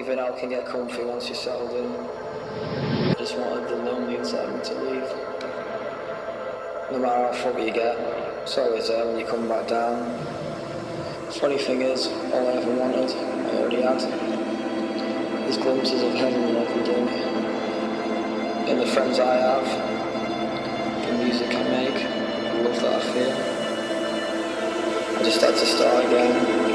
everything else can get comfy once you're settled in. I just wanted the lonely inside me to leave. No matter how foggy you get, it's always there when you come back down. Funny thing is, all I ever wanted, I already had. There's glimpses of heaven in every day. In the friends I have, the music I make, the love that I feel. I just had to start again.